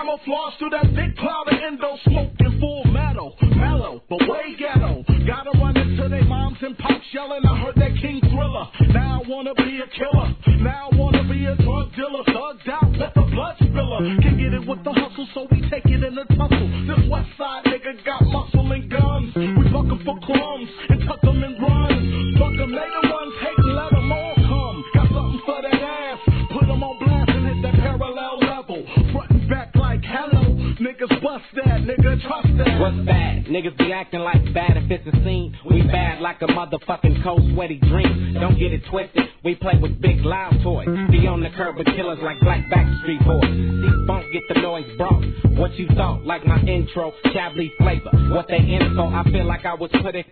camouflage through that thick cloud of endo, smoking full metal, mellow, but way ghetto. Gotta run into their moms and pops yelling, I heard that King Thriller. Now I wanna be a killer, now I wanna be a drug dealer, thugged out with the blood spiller. Can get it with the hustle, so we take it in the tussle. This West Side nigga got muscle and guns. We fuck 'em for crumbs and tuck 'em and run. Fuck 'em, they the ones hating, let 'em all come. Got something for that ass, put 'em on blast and hit that parallel level. Frontin' back like hello, niggas bust that, nigga trust that. What's bad? Niggas be acting like bad if it's a scene. We bad like a motherfucking cold sweaty dream. Don't get it twisted, we play with big loud toys. Be on the curb with killers like Black Backstreet Boys. C-Funk get the noise brought. What you thought, like my intro, Chablis flavor. What they in for, I feel like I was put in